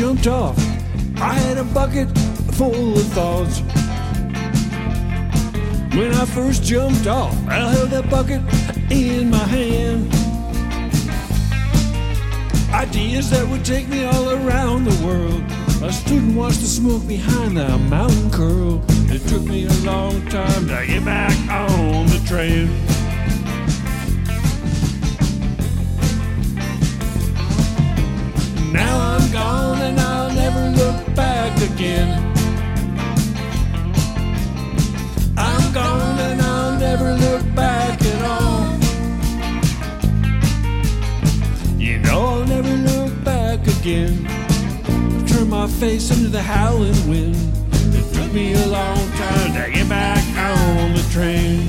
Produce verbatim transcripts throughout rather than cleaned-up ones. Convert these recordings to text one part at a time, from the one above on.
jumped off, I had a bucket full of thoughts. When I first jumped off, I held that bucket in my hand. Ideas that would take me all around the world. I stood and watched the smoke behind the mountain curl. It took me a long time to get back on the train. Now I'm gone and I'll never look back again. I'm gone and I'll never look back at all. You know I'll never look back again. Turn my face into the howling wind. It took me a long time to get back on the train.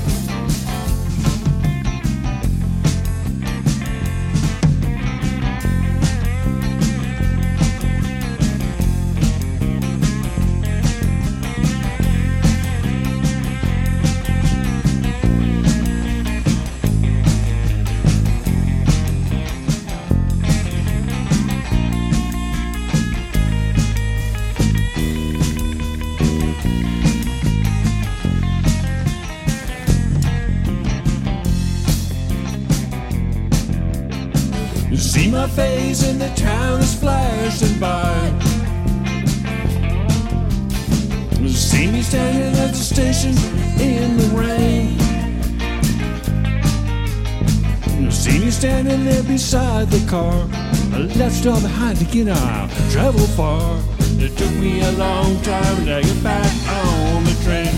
You see my face in the town that's flashing by. You see me standing at the station in the rain. You see me standing there beside the car. I left it all behind to get out, travel far. It took me a long time to get back on the train.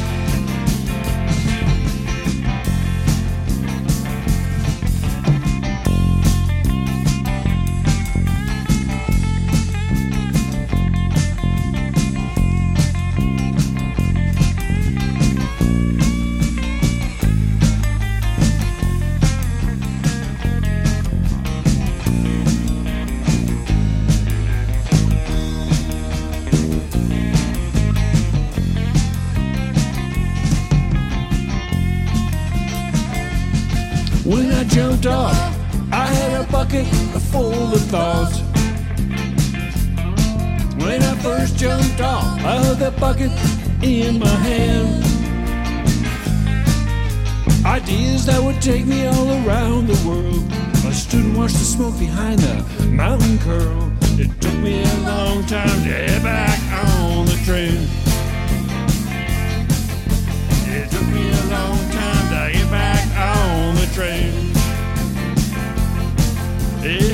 When I jumped off, I had a bucket full of thoughts. When I first jumped off, I held that bucket in my hand. Ideas that would take me all around the world. I stood and watched the smoke behind the mountain curl. It took me a long time to get back on the train. It took me a long time to get back on the train. Yeah.